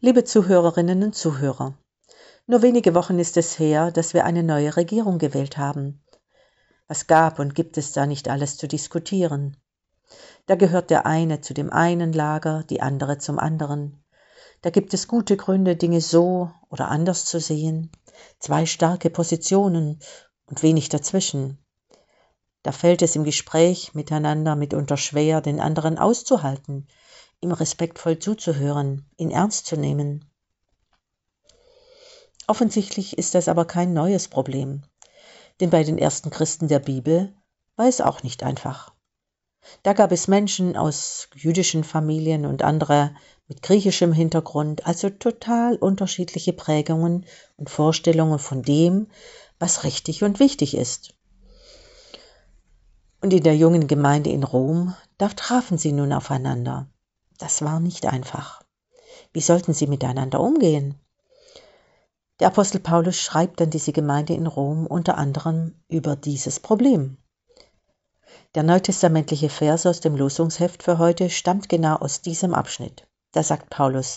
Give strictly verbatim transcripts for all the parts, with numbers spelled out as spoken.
Liebe Zuhörerinnen und Zuhörer, nur wenige Wochen ist es her, dass wir eine neue Regierung gewählt haben. Was gab und gibt es da nicht alles zu diskutieren? Da gehört der eine zu dem einen Lager, die andere zum anderen. Da gibt es gute Gründe, Dinge so oder anders zu sehen. Zwei starke Positionen und wenig dazwischen. Da fällt es im Gespräch miteinander mitunter schwer, den anderen auszuhalten, ihm respektvoll zuzuhören, ihn ernst zu nehmen. Offensichtlich ist das aber kein neues Problem, denn bei den ersten Christen der Bibel war es auch nicht einfach. Da gab es Menschen aus jüdischen Familien und andere mit griechischem Hintergrund, also total unterschiedliche Prägungen und Vorstellungen von dem, was richtig und wichtig ist. Und in der jungen Gemeinde in Rom, da trafen sie nun aufeinander. Das war nicht einfach. Wie sollten sie miteinander umgehen? Der Apostel Paulus schreibt an diese Gemeinde in Rom unter anderem über dieses Problem. Der neutestamentliche Vers aus dem Losungsheft für heute stammt genau aus diesem Abschnitt. Da sagt Paulus: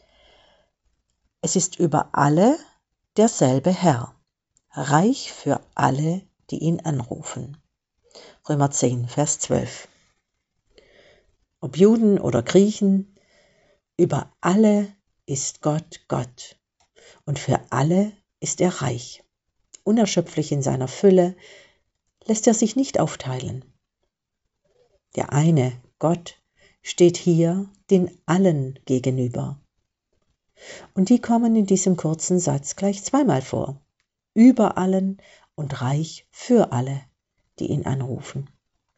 Es ist über alle derselbe Herr, reich für alle, die ihn anrufen. Römer zehn, Vers zwölf. Ob Juden oder Griechen, über alle ist Gott Gott und für alle ist er reich. Unerschöpflich in seiner Fülle lässt er sich nicht aufteilen. Der eine, Gott, steht hier den allen gegenüber. Und die kommen in diesem kurzen Satz gleich zweimal vor. Über allen und reich für alle, die ihn anrufen.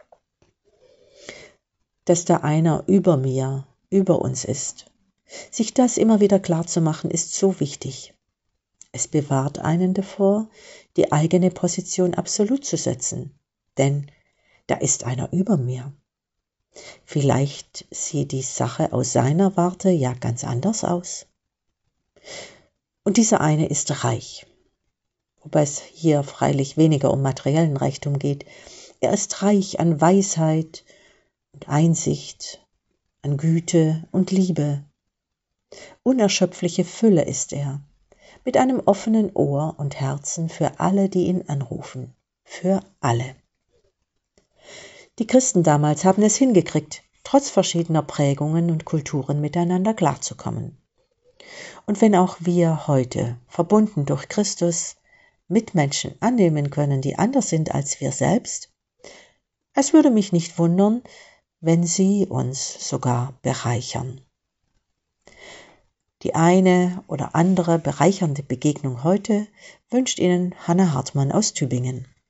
Dass da einer über mir, über uns ist. Sich das immer wieder klar zu machen, ist so wichtig. Es bewahrt einen davor, die eigene Position absolut zu setzen. Denn da ist einer über mir. Vielleicht sieht die Sache aus seiner Warte ja ganz anders aus. Und dieser eine ist reich. Wobei es hier freilich weniger um materiellen Reichtum geht. Er ist reich an Weisheit und Einsicht, an Güte und Liebe. Unerschöpfliche Fülle ist er, mit einem offenen Ohr und Herzen für alle, die ihn anrufen. Für alle. Die Christen damals haben es hingekriegt, trotz verschiedener Prägungen und Kulturen miteinander klarzukommen. Und wenn auch wir heute, verbunden durch Christus, Mitmenschen annehmen können, die anders sind als wir selbst, es würde mich nicht wundern, wenn sie uns sogar bereichern. Die eine oder andere bereichernde Begegnung heute wünscht Ihnen Hanna Hartmann aus Tübingen.